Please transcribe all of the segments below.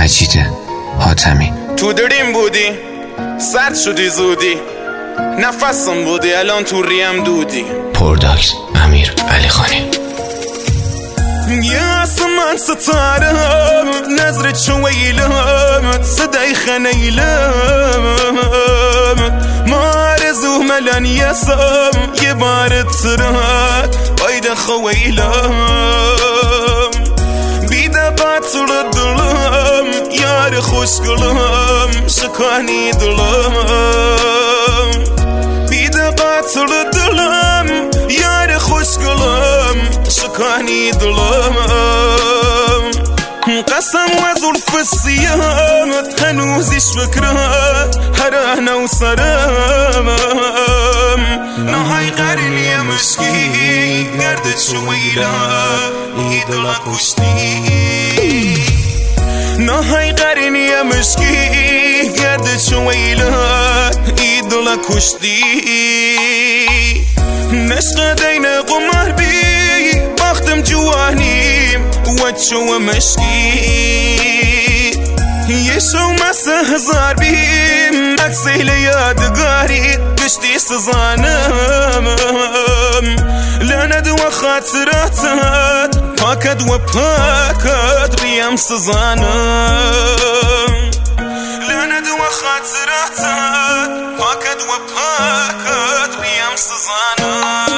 مجید حاتمی. تو دریم بودی، سرد شدی زودی، نفسم بودی الان تو ریم دودی. پرداکس امیر علی خانی. يا سمان ستارة نظرة شويلة صداي خنيلة مارز وملان يسام يبارد سرات ويدا خويلة بيدا باتر الظلام يار خوش قلم شكاني ظلام بيدا باتر الظلام يار خوش قلم شكاني ظلام قسم وظلف الصيام هنوزش فكرة هرانا وسرام نهاي قرن يا مشكي قردت شويلة يدلا كشتي نهاي قرن يا مشكي قردت شويلة يدلا كشتي نشقى دينا قمر بي باختم جوانيم واتشو مشكي يشو مسا هزار بيم اكسي ليادقاري قشتي سزانم لند وخاطراتات باكد وباكد بيام سزانم لند وخاطراتات باكد وباكد بيام سزانم.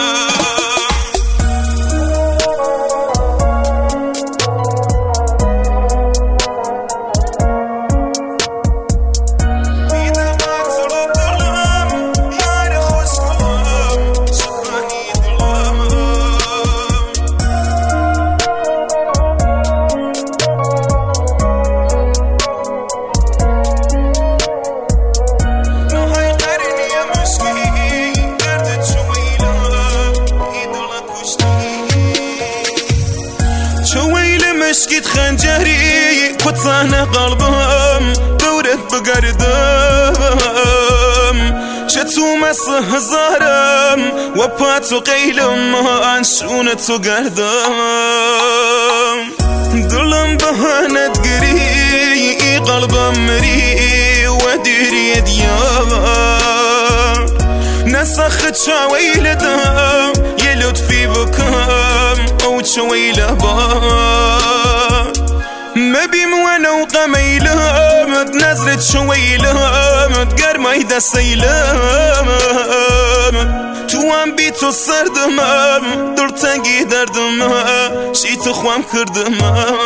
مشكت خنجري قطعنا قلبهم دورت بقردم شتو مسه هزارم وباتو قيلم انشونتو قردم دلم بهانة قري قلبم مري وديري ديام نسخت شاويل دم يلد في بكام او شويله بام مبيم وانا وقميلام نزلت شويلام قرمي دسيلام توام بيتو سردمام درتنقي دردمام شيتو خوام كردمام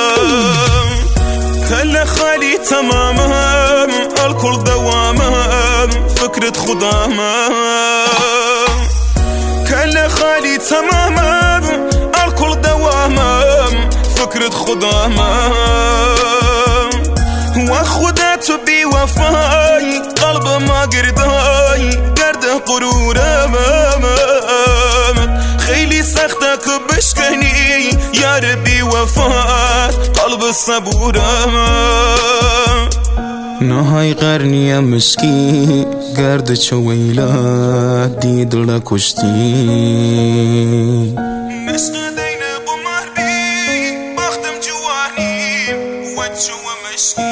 كل خالي تمامام الكل دوامام فكرة خدامام كل خالي تمامام الكل دوامام فكرة خدامام وخدات بوفاي قلب ما قرداي قرد قرورام خيلي سختك بشكني يا ربي وفات قلب الصبورام نهاي قرني يا مشكي قرد شويلة دي دل كشتي مشكي دينا قمر بي بختم جواني واتشو مشكي